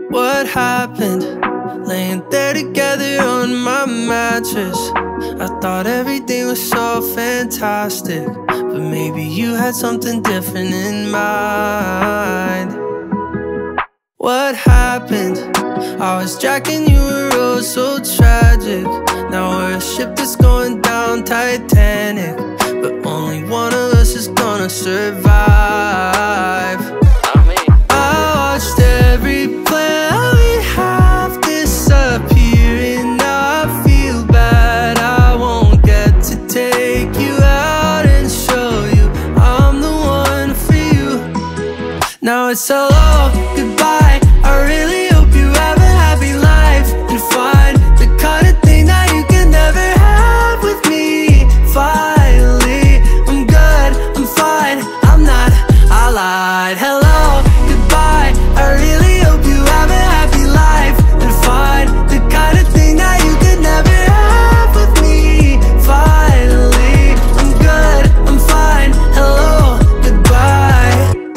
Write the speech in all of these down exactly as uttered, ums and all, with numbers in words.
What happened? Laying there together on my mattress, I thought everything was so fantastic, but maybe you had something different in mind. What happened? I was jacking you a road so tragic. Now we're a ship that's going down, Titanic, but only one of us is gonna survive. I watched every plan we have disappear, and now I feel bad. I won't get to take you out and show you I'm the one for you. Now it's hello, goodbye, I really hope you have a happy life and find the kind of thing that you can never have with me. Finally, I'm good, I'm fine, I'm not, I lied. Hello, goodbye, I really hope you have a happy life and find the kind of thing that you can never have with me. Finally, I'm good, I'm fine, hello, goodbye.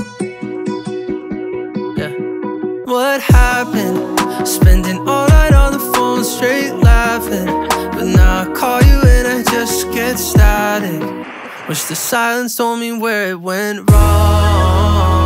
Yeah. What happened? Spending all night on the phone straight laughing, but now I call you and I just get static. Wish the silence told me where it went wrong.